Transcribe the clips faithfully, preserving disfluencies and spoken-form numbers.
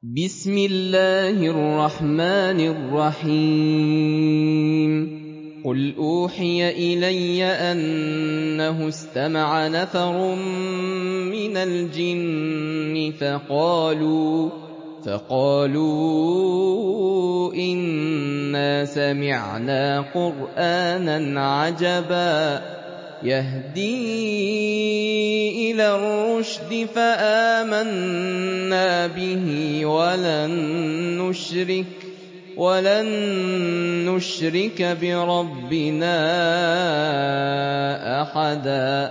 بسم الله الرحمن الرحيم قل أوحي إلي أنه استمع نفر من الجن فقالوا فقالوا إنا سمعنا قرآنا عجبا يهدي إلى الرشد فآمنا به ولن نشرك ولن نشرك بربنا أحدا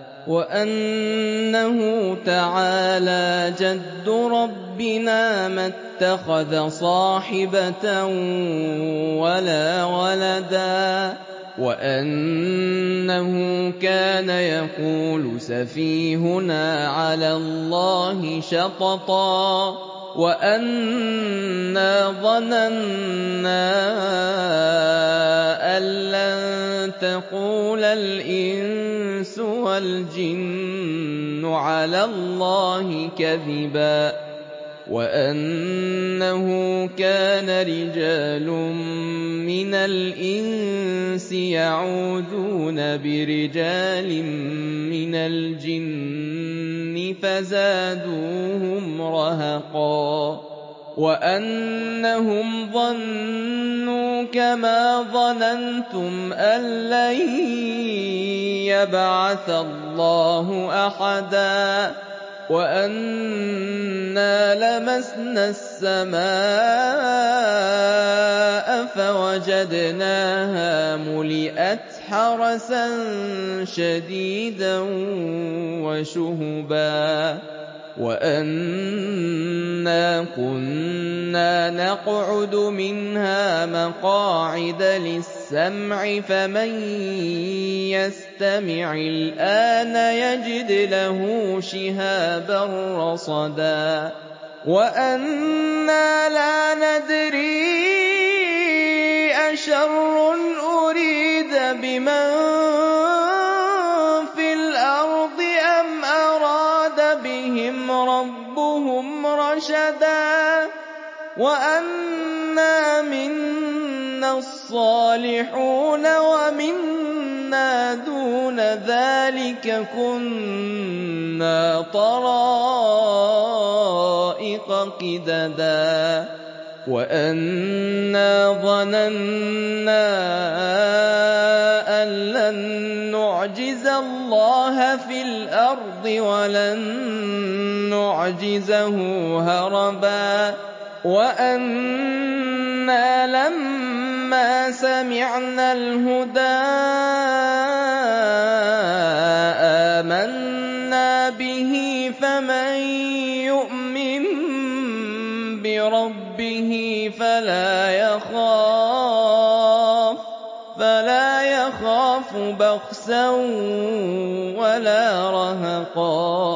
وأنه تعالى جد ربنا ما اتخذ صاحبة ولا ولدا وأنه كان يقول سفيهنا على الله شططا وأنا ظننا أن لن تقول الإنس والجن على الله كذبا وأنه كان رجال من الإنس يعوذون برجال من الجن فزادوهم رهقا وأنهم ظنوا كما ظننتم أن لن يبعث الله أحدا وأنا لمسنا السماء فوجدناها ملئت حرسا شديدا وشهبا وأنا كنا نقعد منها مقاعد للسمع فمن يستمع الآن يجد له شهابا رصدا وأنا لا ندري أشر أريد بمن في الأرض أم أراد بهم ربهم رشدا وأنا منا الصالحون ومنا دون ذلك كنا طرائق قددا وأنا ظننا أن لن نعجز الله في الأرض ولن نعجزه هربا وأنا لما سمعنا الهدى آمنا به فمن يؤمن بربه فلا يخاف فلا يخاف بخسا ولا رهقا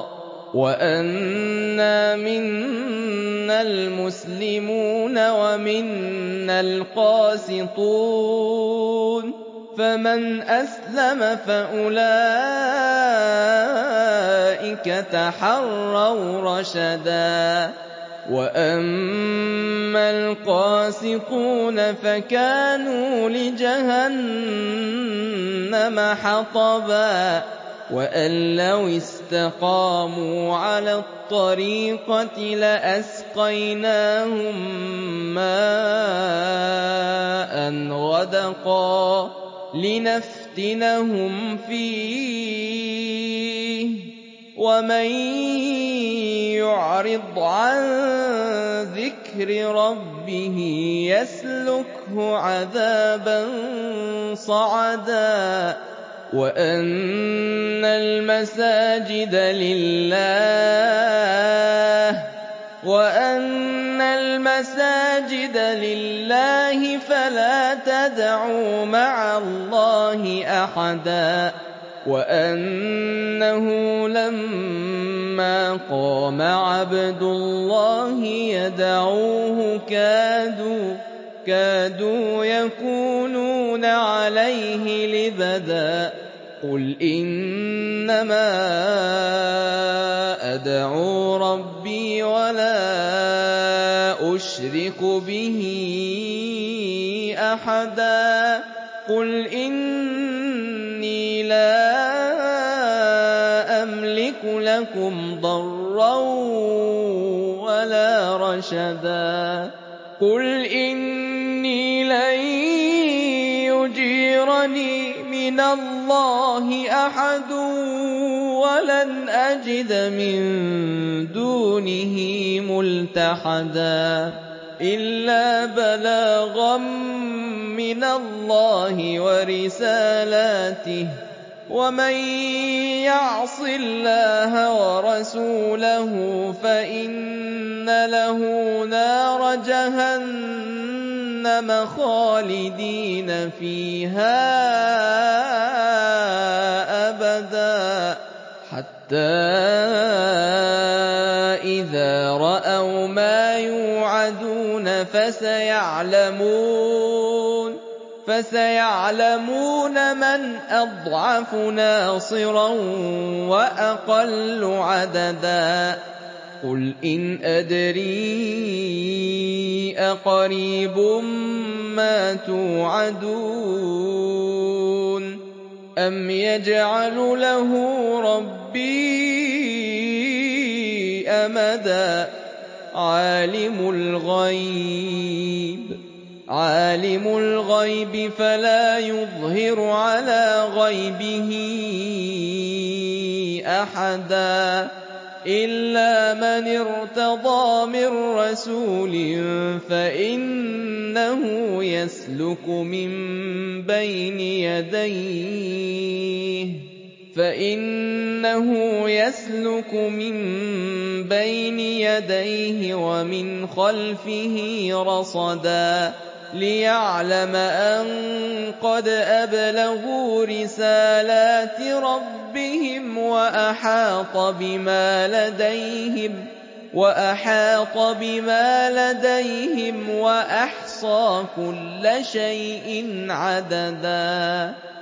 وأنا منا المسلمون ومنا القاسطون فمن أسلم فأولئك تحروا رشدا وأما القاسطون فكانوا لجهنم حطبا وأن لو استقاموا على الطريقة لأسقيناهم ماء غدقا لنفتنهم فيه ومن يعرض عن ذكر ربه يسلكه عذابا صعدا وأن المساجد لله وأن المساجد لله فلا تدعوا مع الله أحدا وأنه لما قام عبد الله يدعوه كادوا كادوا يكونون عليه لبدا قل إنما أدعو ربي ولا يُشْرِكُ بِهِ أَحَدًا قُلْ إِنِّي لَا أَمْلِكُ لَكُمْ ضَرًّا وَلَا رَشَدًا قُلْ إِنِّي لَن يُجِيرَنِي مِنَ اللَّهِ أَحَدٌ وَلَنْ أَجِدَ مِن دُونِهِ مُلْتَحَدًا إِلَّا بَلَاغًا مِّنَ اللَّهِ وَرِسَالَاتِهِ ۚ وَمَن يَعْصِ اللَّهَ وَرَسُولَهُ فَإِنَّ لَهُ نَارَ جَهَنَّمَ خَالِدِينَ فِيهَا أَبَدًا حَتَّىٰ إِذَا رَأَوْا مَا يُوعَدُونَ فَسَيَعْلَمُونَ فَسَيَعْلَمُونَ مَنْ أَضْعَفُ نَاصِرًا وَأَقَلُّ عَدَدًا قُلْ إِنْ أَدْرِي أَقَرِيبٌ مَّا تُوعَدُونَ أَمْ يَجْعَلُ لَهُ رَبِّي أَمَدًا عَالِمُ الْغَيْبِ فَلَا يُظْهِرُ عَلَىٰ غَيْبِهِ أَحَدًا إِلَّا مَنِ ارْتَضَىٰ مِن رَّسُولٍ فَإِنَّهُ يَسْلُكُ مِن بَيْنِ يَدَيْهِ فَإِنَّهُ يَسْلُكُ مِن بَيْنِ يَدَيْهِ وَمِنْ خَلْفِهِ رَصَدًا لِّيَعْلَمَ أَن قَدْ أَبْلَغُوا رِسَالَاتِ رَبِّهِمْ وَأَحَاطَ بِمَا لَدَيْهِمْ وَأَحْصَىٰ كُلَّ شَيْءٍ عَدَدًا